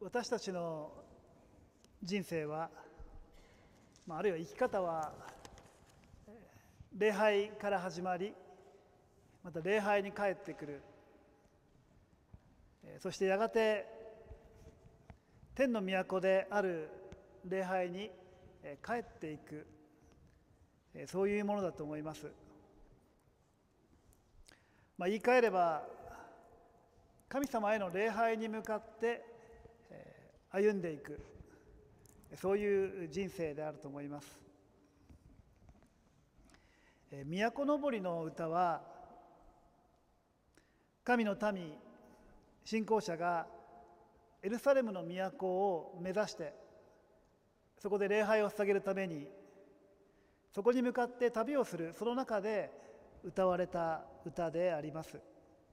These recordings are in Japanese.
私たちの人生は、あるいは生き方は礼拝から始まり、また礼拝に帰ってくる、そしてやがて天の都である礼拝に帰っていく、そういうものだと思います。言い換えれば、神様への礼拝に向かって歩んでいく、そういう人生であると思います。都のぼりの歌は、神の民、信仰者がエルサレムの都を目指して、そこで礼拝を捧げるために、そこに向かって旅をする、その中で歌われた歌であります。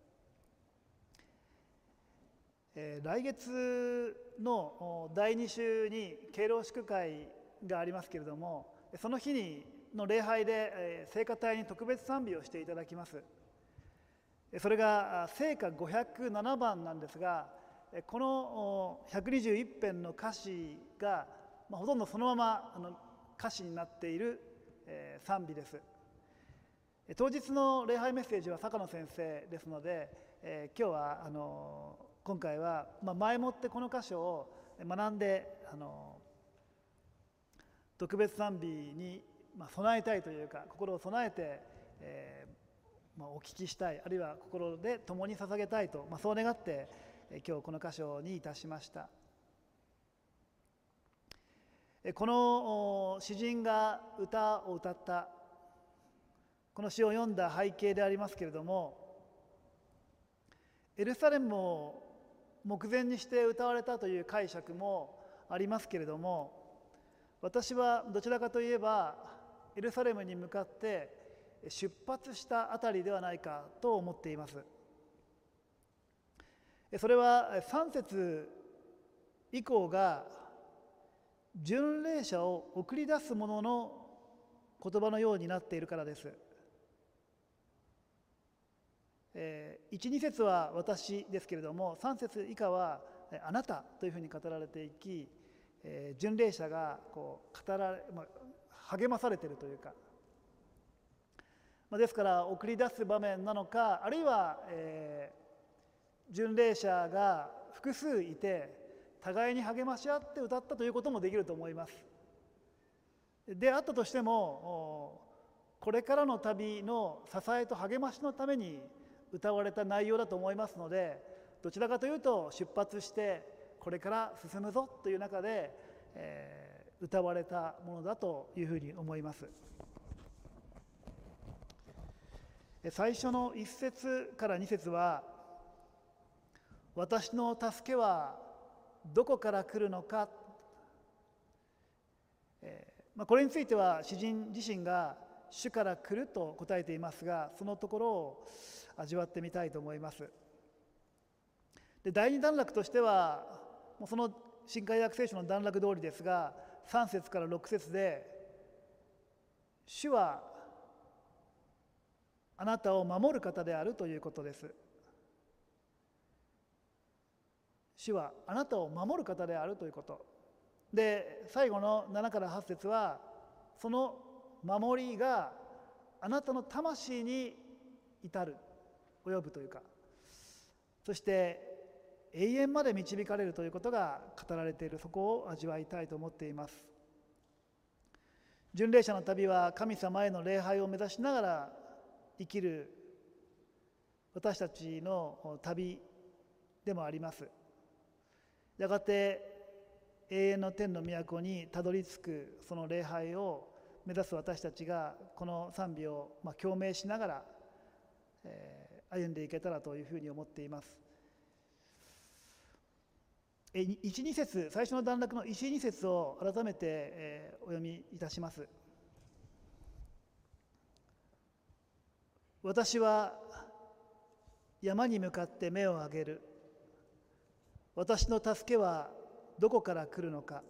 来月の第2週に敬老祝会がありますけれども、その日の礼拝で聖歌隊に特別賛美をしていただきます。それが聖歌507番なんですが、この121編の歌詞がほとんどそのまま歌詞になっている賛美です。当日の礼拝メッセージは坂野先生ですので、今日は今回は前もってこの箇所を学んで特別賛美に備えたいというか、心を備えて、お聞きしたい、あるいは心で共に捧げたいと、そう願って今日この箇所にいたしました。この詩人が歌を歌ったこの詩を読んだ背景でありますけれども、エルサレムを目前にして歌われたという解釈もありますけれども、私はどちらかといえばエルサレムに向かって出発したあたりではないかと思っています。それは3節以降が巡礼者を送り出すものの言葉のようになっているからです。1、2節は私ですけれども、3節以下はあなたというふうに語られていき、巡礼者が励まされているというか、ですから送り出す場面なのか、あるいは、巡礼者が複数いて互いに励まし合って歌ったということもできると思います。であったとしても、これからの旅の支えと励ましのために歌われた内容だと思いますので、どちらかというと出発してこれから進むぞという中で、歌われたものだというふうに思います。最初の1節から2節は、私の助けはどこから来るのか、これについては詩人自身が主から来ると答えていますが、そのところを味わってみたいと思います。で、第2段落としてはその新海約聖書の段落通りですが、3節から6節で、主はあなたを守る方であるということです。主はあなたを守る方であるということで、最後の7から8節は、その守りがあなたの魂に至る、及ぶというか、そして永遠まで導かれるということが語られている、そこを味わいたいと思っています。巡礼者の旅は神様への礼拝を目指しながら生きる私たちの旅でもあります。やがて永遠の天の都にたどり着くその礼拝を目指す私たちが、この賛美を共鳴しながら歩んでいけたらというふうに思っています。1、2節、最初の段落の1、2節を改めてお読みいたします。私は山に向かって目を上げる。私の助けはどこから来るのか。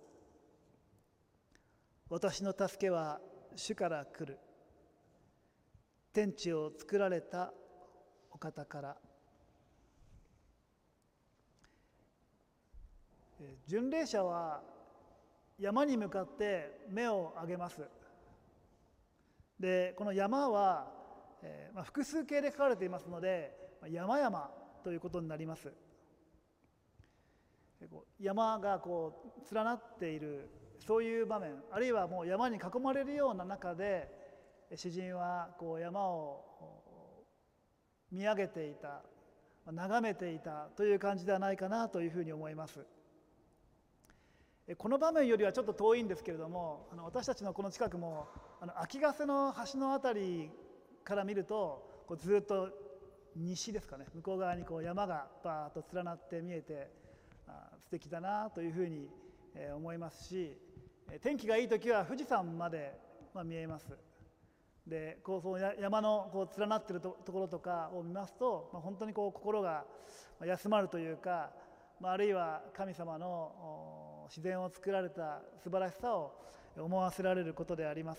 私の助けは主から来る。天地を作られたお方から。 巡礼者は山に向かって目を上げます。でこの山は、複数形で書かれていますので山々ということになります。山が連なっているそういう場面、あるいはもう山に囲まれるような中で詩人は山を見上げていた、眺めていたという感じではないかなというふうに思います。この場面よりはちょっと遠いんですけれども、私たちのこの近くも秋ヶ瀬の橋のあたりから見るとずっと西ですかね、向こう側に山がバーッと連なって見えて素敵だなというふうに思いますし、天気がいい時は富士山まで見えます。でその山の連なっているところとかを見ますと、本当に心が休まるというか、あるいは神様の自然を作られた素晴らしさを思わせられることであります。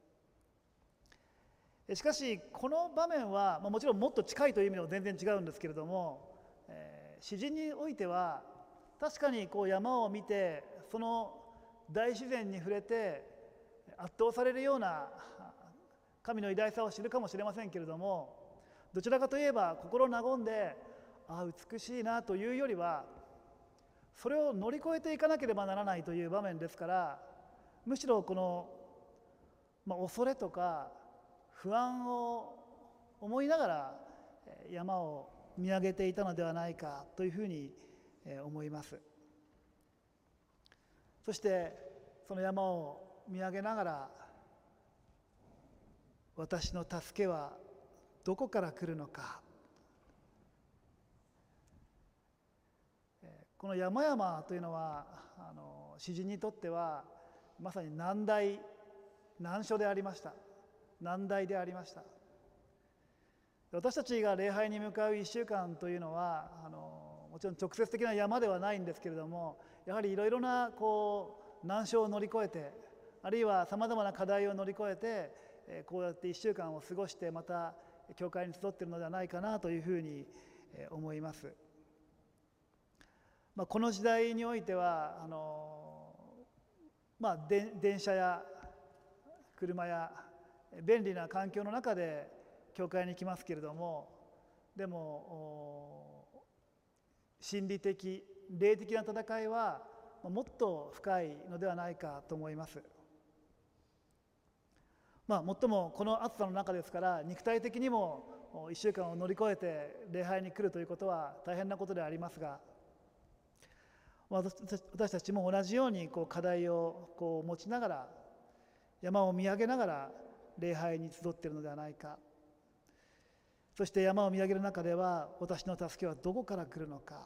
しかしこの場面はもちろんもっと近いという意味でも全然違うんですけれども、詩人においては確かに山を見てその大自然に触れて圧倒されるような神の偉大さを知るかもしれませんけれども、どちらかといえば心和んで美しいなというよりはそれを乗り越えていかなければならないという場面ですから、むしろこの、恐れとか不安を思いながら山を見上げていたのではないかというふうに思います。そしてその山を見上げながら、私の助けはどこから来るのか。この山々というのは詩人にとってはまさに難題、難所でありました。難題でありました。私たちが礼拝に向かう1週間というのはもちろん直接的な山ではないんですけれども、やはりいろいろな難所を乗り越えて、あるいはさまざまな課題を乗り越えてこうやって1週間を過ごしてまた教会に集っているのではないかなというふうに思います。この時代においては電車や車や便利な環境の中で教会に来ますけれども、でも心理的霊的な戦いはもっと深いのではないかと思います。もっともこの暑さの中ですから肉体的にも1週間を乗り越えて礼拝に来るということは大変なことでありますが、私たちも同じように課題を持ちながら山を見上げながら礼拝に集っているのではないか。そして山を見上げる中では私の助けはどこから来るのか。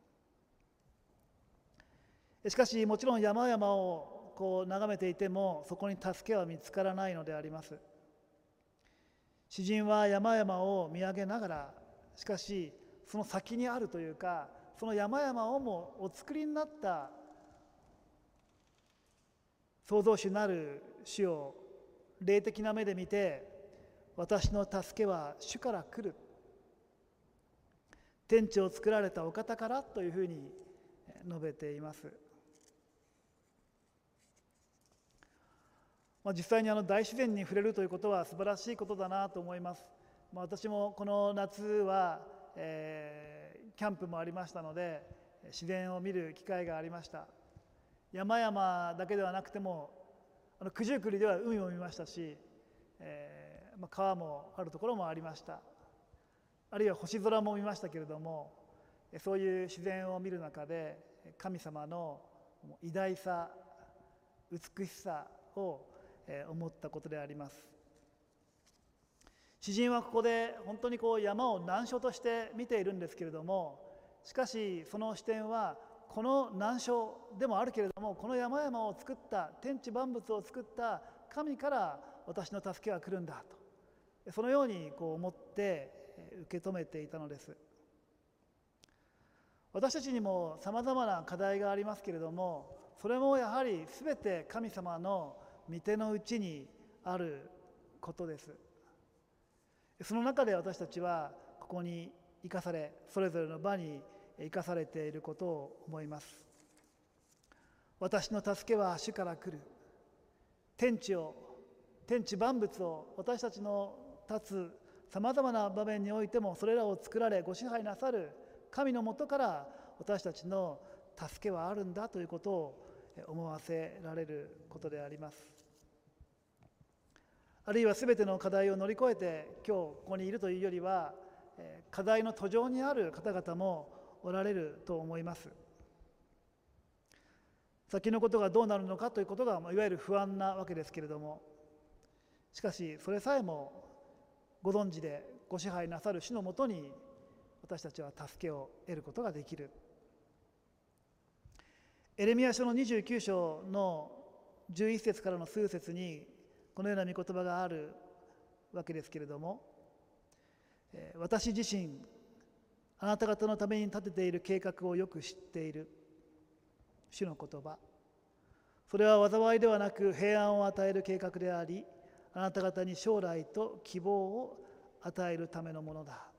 しかしもちろん山々を眺めていてもそこに助けは見つからないのであります。詩人は山々を見上げながら、しかしその先にあるというか、その山々をもお作りになった創造主なる主を霊的な目で見て、私の助けは主から来る、天地を作られたお方からというふうに述べています。実際に大自然に触れるということは素晴らしいことだなと思います。私もこの夏は、キャンプもありましたので自然を見る機会がありました。山々だけではなくても九十九里では海を見ましたし、川もあるところもありました。あるいは星空も見ましたけれども、そういう自然を見る中で神様の偉大さ、美しさを思ったことであります。詩人はここで本当に山を難所として見ているんですけれども、しかしその視点はこの難所でもあるけれども、この山々を作った天地万物を作った神から私の助けは来るんだと、そのように思って受け止めていたのです。私たちにもさまざまな課題がありますけれども、それもやはり全て神様の御手の内にあることです。その中で私たちはここに生かされ、それぞれの場に生かされていることを思います。 私の助けは主から来る。天地万物を私たちの立つさまざまな場面においてもそれらを作られご支配なさる神のもとから私たちの助けはあるんだということを思わせられることであります。あるいは全ての課題を乗り越えて今日ここにいるというよりは課題の途上にある方々もおられると思います。先のことがどうなるのかということがいわゆる不安なわけですけれども、しかしそれさえもご存知でご支配なさる主のもとに私たちは助けを得ることができる。エレミヤ書の29章の11節からの数節にこのような御言葉があるわけですけれども、私自身あなた方のために立てている計画をよく知っている。主の言葉、それは災いではなく平安を与える計画であり、あなた方に将来と希望を与えるためのものだ。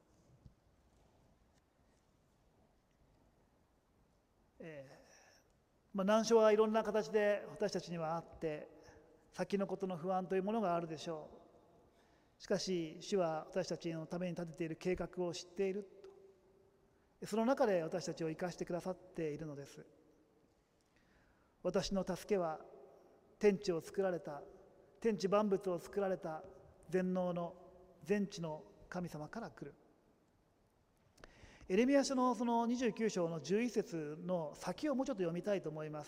難所はいろんな形で私たちにはあって、先のことの不安というものがあるでしょう。しかし主は私たちのために立てている計画を知っていると、その中で私たちを生かしてくださっているのです。私の助けは天地を作られた、天地万物を作られた全能の全知の神様から来る。エレミヤ書のその29章の11節の先をもうちょっと読みたいと思います。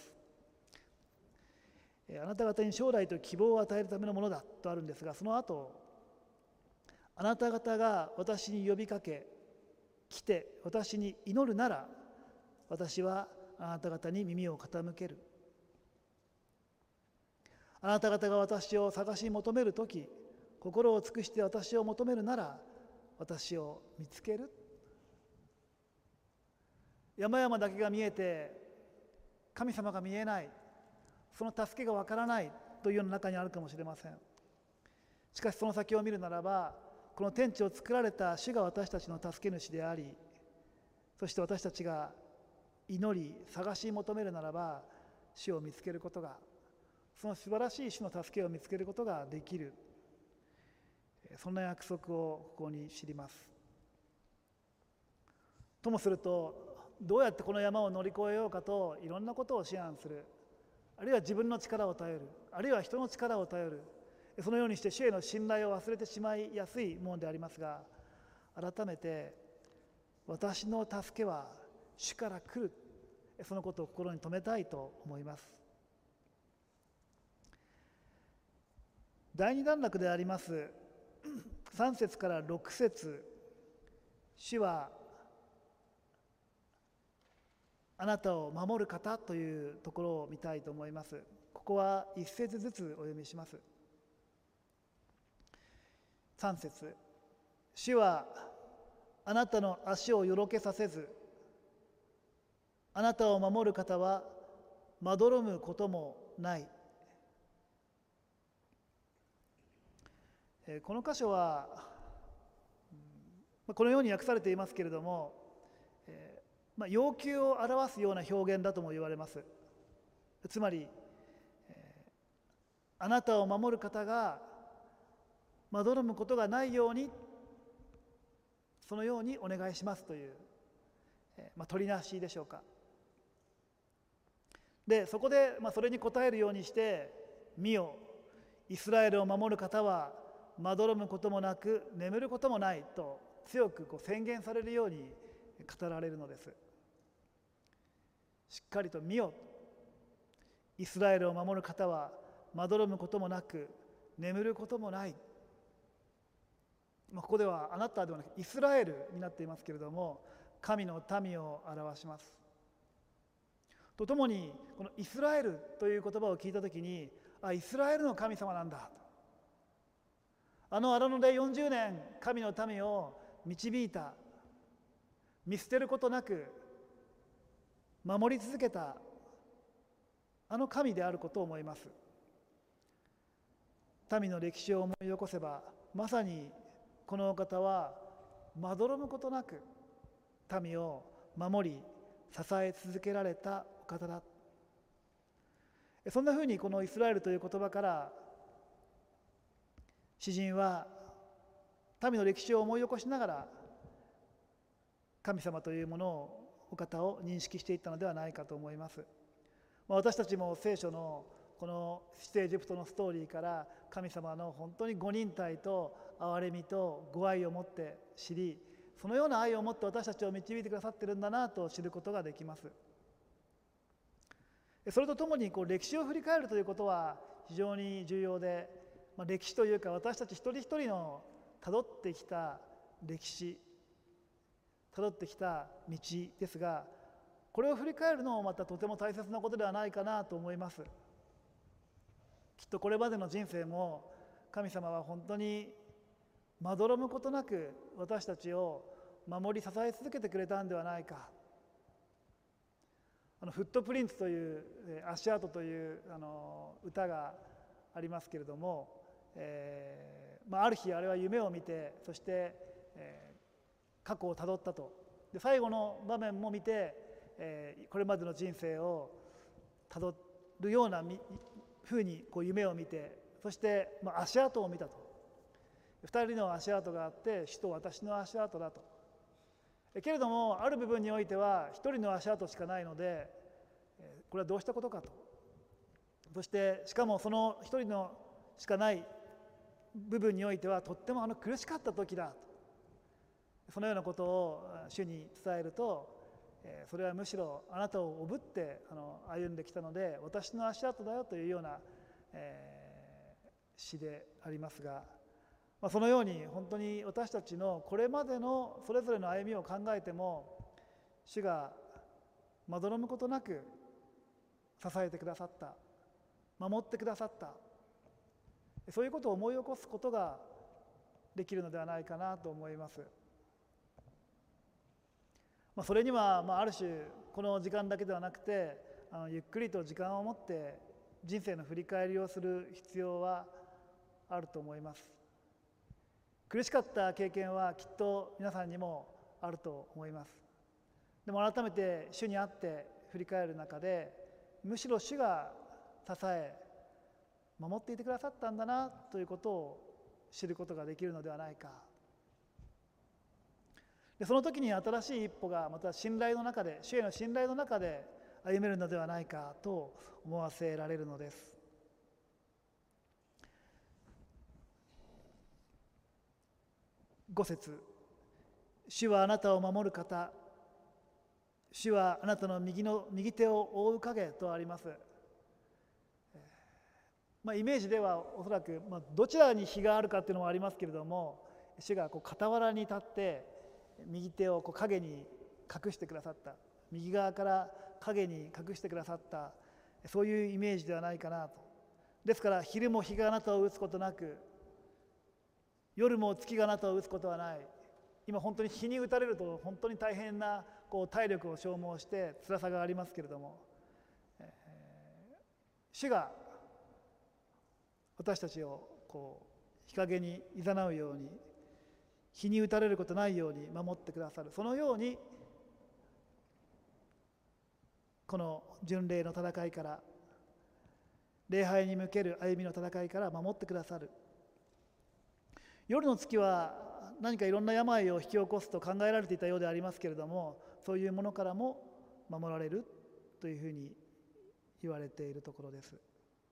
あなた方に将来と希望を与えるためのものだとあるんですが、その後、あなた方が私に呼びかけ来て私に祈るなら、私はあなた方に耳を傾ける。あなた方が私を探し求めるとき、心を尽くして私を求めるなら、私を見つける。山々だけが見えて神様が見えない、その助けがわからないというような中にあるかもしれません。しかしその先を見るならば、この天地を作られた主が私たちの助け主であり、そして私たちが祈り探し求めるならば、主を見つけることが、その素晴らしい主の助けを見つけることができる、そんな約束をここに知ります。ともすると、どうやってこの山を乗り越えようかといろんなことを思案する、あるいは自分の力を頼る、あるいは人の力を頼る、そのようにして主への信頼を忘れてしまいやすいものでありますが、改めて私の助けは主から来る、そのことを心に留めたいと思います。第二段落であります3節から6節、主はあなたを守る方というところを見たいと思います。ここは一節ずつお読みします。3節、主はあなたの足をよろけさせず、あなたを守る方はまどろむこともない。この箇所はこのように訳されていますけれども、要求を表すような表現だとも言われます。つまり、あなたを守る方がまどろむことがないように、そのようにお願いしますという、取りなしでしょうか。でそこで、それに応えるようにして「見よ、イスラエルを守る方はまどろむこともなく眠ることもない」と強く宣言されるように語られるのです。しっかりと「見よ、イスラエルを守る方はまどろむこともなく眠ることもない」。ここではあなたではなくイスラエルになっていますけれども、神の民を表します。とともにこのイスラエルという言葉を聞いたときに、イスラエルの神様なんだと、荒野で40年神の民を導いた、見捨てることなく守り続けた神であることを思います。民の歴史を思い起こせば、まさにこのお方はまどろむことなく民を守り支え続けられたお方だ。 そんなふうにこのイスラエルという言葉から詩人は民の歴史を思い起こしながら神様というものをお方を認識していったのではないかと思います。私たちも聖書のこの出エジプトのストーリーから神様の本当にご忍耐と憐れみとご愛を持って知り、そのような愛を持って私たちを導いてくださっているんだなと知ることができます。それとともに歴史を振り返るということは非常に重要で、歴史というか私たち一人一人のたどってきた歴史、たどってきた道ですが、これを振り返るのもまたとても大切なことではないかなと思います。きっとこれまでの人生も神様は本当にまどろむことなく私たちを守り支え続けてくれたんではないか。フットプリンツという足跡という歌がありますけれども、ある日あれは夢を見て、そして、過去をたどったと。で最後の場面も見て、これまでの人生をたどるようなふうに夢を見て、そして、足跡を見たと。二人の足跡があって主と私の足跡だと。けれどもある部分においては一人の足跡しかないので、これはどうしたことかと。そしてしかもその一人のしかない部分においてはとっても苦しかった時だと。そのようなことを主に伝えると、それはむしろあなたをおぶって歩んできたので私の足跡だよというような、詩でありますが、そのように本当に私たちのこれまでのそれぞれの歩みを考えても、主がまどろむことなく支えてくださった、守ってくださった、そういうことを思い起こすことができるのではないかなと思います。それにはある種この時間だけではなくてゆっくりと時間を持って人生の振り返りをする必要はあると思います。苦しかった経験はきっと皆さんにもあると思います。でも改めて主にあって振り返る中で、むしろ主が支え守っていてくださったんだなということを知ることができるのではないか。でその時に新しい一歩がまた信頼の中で、主への信頼の中で歩めるのではないかと思わせられるのです。5節、主はあなたを守る方、主はあなたの右手を覆う影とあります。イメージではおそらく、どちらに日があるかっていうのもありますけれども、主が傍らに立って右手を影に隠してくださった、右側から影に隠してくださった、そういうイメージではないかなと。ですから昼も日があなたを打つことなく、夜も月があなたを打つことはない。今本当に日に打たれると本当に大変な体力を消耗して辛さがありますけれども、主が私たちを日陰にいざなうように、日に打たれることないように守ってくださる。そのようにこの巡礼の戦いから、礼拝に向ける歩みの戦いから守ってくださる。夜の月は何かいろんな病を引き起こすと考えられていたようでありますけれども、そういうものからも守られるというふうに言われているところです。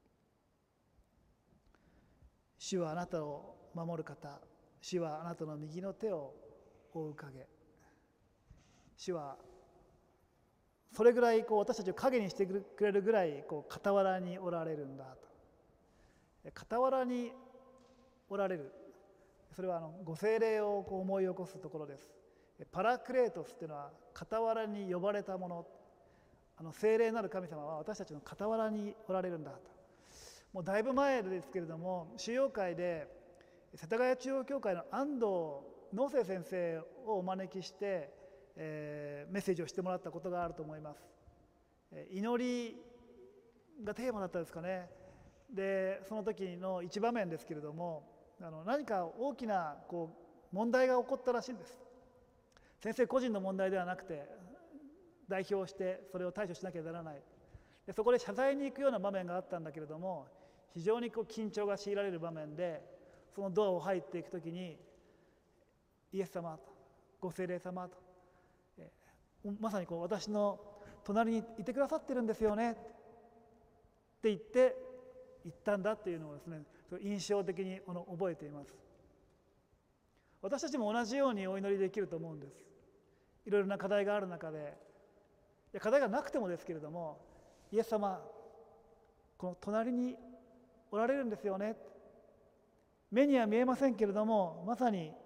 主はあなたを守る方、主はあなたの右の手を覆う影。主はそれぐらい私たちを影にしてくれるぐらい傍らにおられるんだと。傍らにおられる、それはご聖霊を思い起こすところです。パラクレートスというのは傍らに呼ばれたもの、聖霊なる神様は私たちの傍らにおられるんだと。もうだいぶ前ですけれども、主要会で世田谷中央教会の安藤農生先生をお招きして、メッセージをしてもらったことがあると思います。祈りがテーマだったですかね。でその時の一場面ですけれども、何か大きな問題が起こったらしいんです。先生個人の問題ではなくて代表してそれを対処しなきゃならない。 そこで謝罪に行くような場面があったんだけれども、非常に緊張が強いられる場面で、そのドアを入っていくときに、イエス様とご聖霊様と、まさに私の隣にいてくださってるんですよねって言って行ったんだっていうのをですね、印象的に覚えています。私たちも同じようにお祈りできると思うんです。いろいろな課題がある中で、課題がなくてもですけれども、イエス様、この隣におられるんですよね。目には見えませんけれども、まさに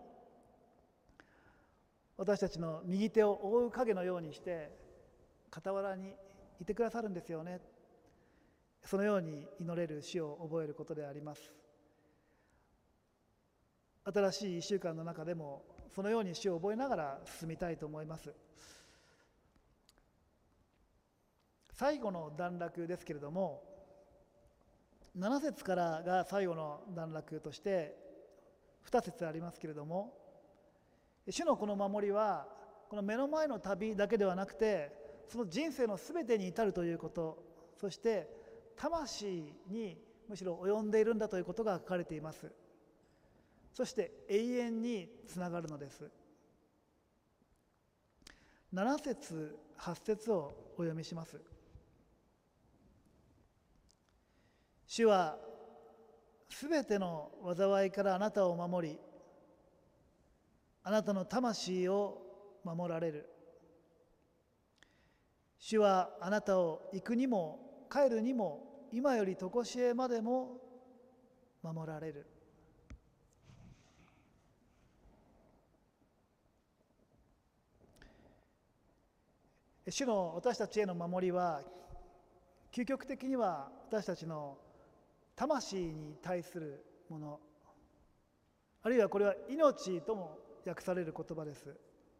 私たちの右手を覆う影のようにして傍らにいてくださるんですよね。そのように祈れる主を覚えることであります。新しい1週間の中でもそのように主を覚えながら進みたいと思います。最後の段落ですけれども、7節からが最後の段落として2節ありますけれども、主のこの守りはこの目の前の旅だけではなくて、その人生のすべてに至るということ、そして魂にむしろ及んでいるんだということが書かれています。そして永遠につながるのです。7節8節をお読みします。主はすべての災いからあなたを守り、あなたの魂を守られる。主はあなたを行くにも帰るにも今より常しえまでも守られる。主の私たちへの守りは、究極的には私たちの魂に対するもの、あるいはこれは命とも訳される言葉です。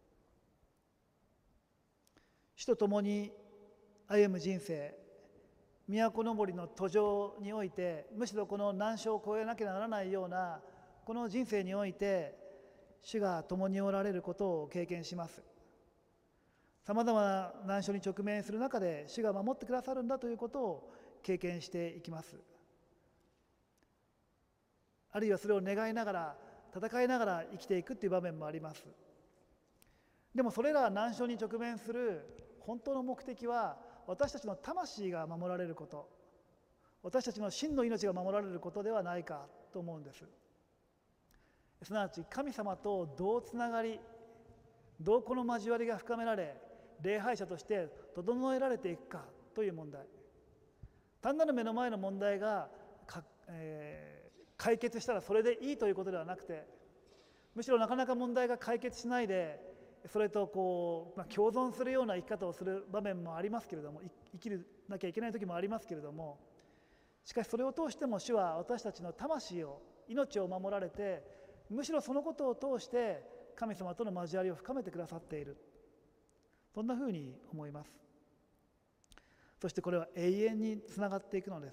主と共に歩む人生、都のぼりの途上において、むしろこの難所を越えなきゃならないようなこの人生において、主が共におられることを経験します。さまざまな難所に直面する中で主が守ってくださるんだということを経験していきます。あるいはそれを願いながら戦いながら生きていくという場面もあります。でもそれら難所に直面する本当の目的は、私たちの魂が守られること、私たちの真の命が守られることではないかと思うんです。すなわち神様とどうつながり、どうこの交わりが深められ、礼拝者として整えられていくかという問題。単なる目の前の問題が解決したらそれでいいということではなくて、むしろなかなか問題が解決しないで、それと共存するような生き方をする場面もありますけれども、生きなきゃいけない時もありますけれども、しかしそれを通しても主は私たちの魂を、命を守られて、むしろそのことを通して神様との交わりを深めてくださっている、そんなふうに思います。そしてこれは永遠につながっていくのです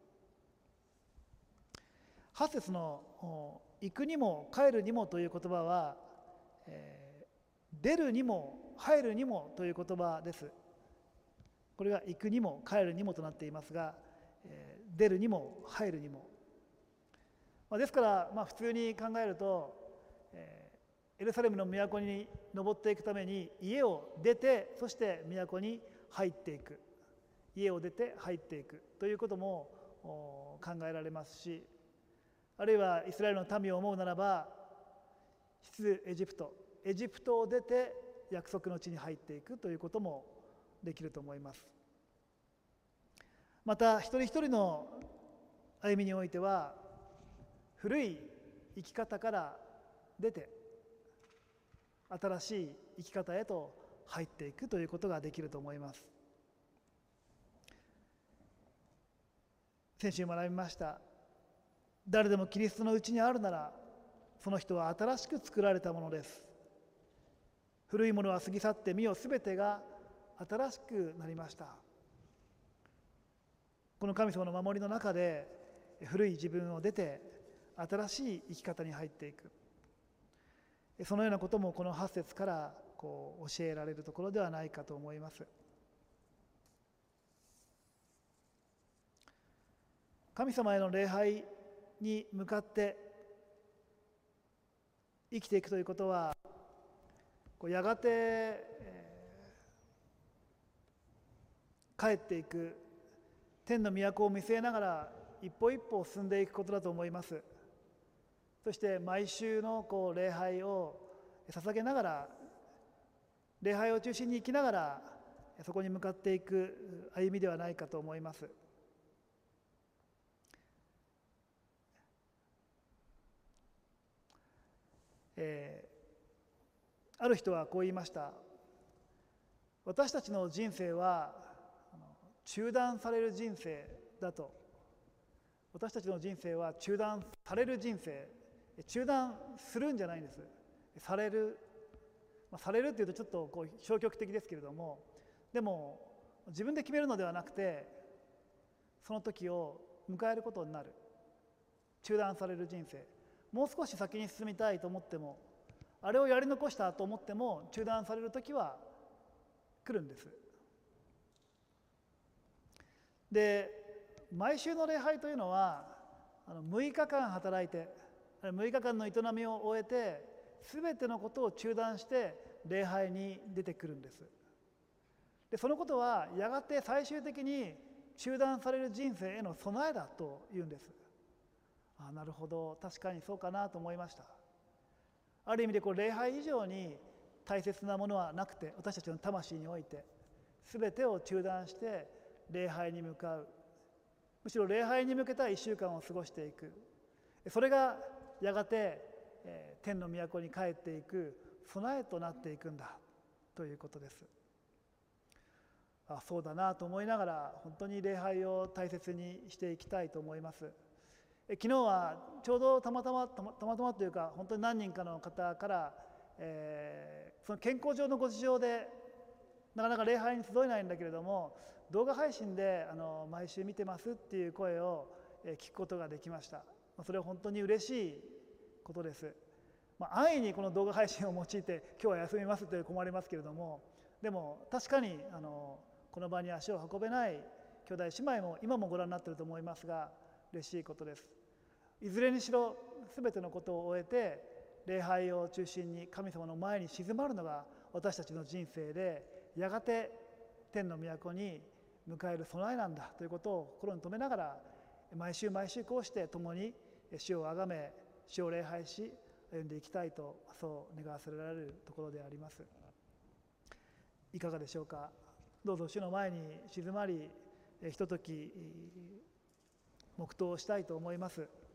。8節の行くにも帰るにもという言葉は、出るにも入るにもという言葉です。これが行くにも帰るにもとなっていますが、出るにも入るにも、ですから普通に考えると、エルサレムの都に登っていくために家を出て、そして都に入っていく、家を出て入っていくということも考えられますし、あるいはイスラエルの民を思うならば、出エジプトを出て約束の地に入っていくということもできると思います。また一人一人の歩みにおいては、古い生き方から出て新しい生き方へと入っていくということができると思います。先週学びました。誰でもキリストのうちにあるなら、その人は新しく作られたものです。古いものは過ぎ去って、見よすべてが新しくなりました。この神様の守りの中で、古い自分を出て新しい生き方に入っていく、そのようなこともこの8節から教えられるところではないかと思います。 神様への礼拝に向かって生きていくということは、やがて、帰っていく天の都を見据えながら一歩一歩進んでいくことだと思います。そして毎週の礼拝を捧げながら、礼拝を中心に生きながらそこに向かっていく歩みではないかと思います。ある人はこう言いました。私たちの人生は中断される人生だと。私たちの人生は中断される人生、中断するんじゃないんです。される、されるっていうとちょっと消極的ですけれども、でも自分で決めるのではなくて、その時を迎えることになる。中断される人生、もう少し先に進みたいと思っても、あれをやり残したと思っても中断される時は来るんです。で、毎週の礼拝というのは6日間働いて、6日間の営みを終えて全てのことを中断して礼拝に出てくるんです。で、そのことはやがて最終的に中断される人生への備えだというんです。なるほど、確かにそうかなと思いました。ある意味で礼拝以上に大切なものはなくて、私たちの魂において全てを中断して礼拝に向かう、むしろ礼拝に向けた1週間を過ごしていく、それがやがて天の都に帰っていく備えとなっていくんだということです。そうだなと思いながら、本当に礼拝を大切にしていきたいと思います。昨日はちょうどたまたまというか、本当に何人かの方から、その健康上のご事情でなかなか礼拝に集えないんだけれども、動画配信で毎週見てますっていう声を聞くことができました。それは本当に嬉しいことです。安易にこの動画配信を用いて今日は休みますと困りますけれども、でも確かにこの場に足を運べない兄弟姉妹も今もご覧になっていると思いますが、嬉しいことです。いずれにしろ全てのことを終えて礼拝を中心に神様の前に静まるのが私たちの人生で、やがて天の都に迎える備えなんだということを心に留めながら、毎週毎週こうして共に主をあがめ、主を礼拝し歩んでいきたいと、そう願わせられるところであります。いかがでしょうか。どうぞ主の前に静まり、ひととき黙祷をしたいと思います。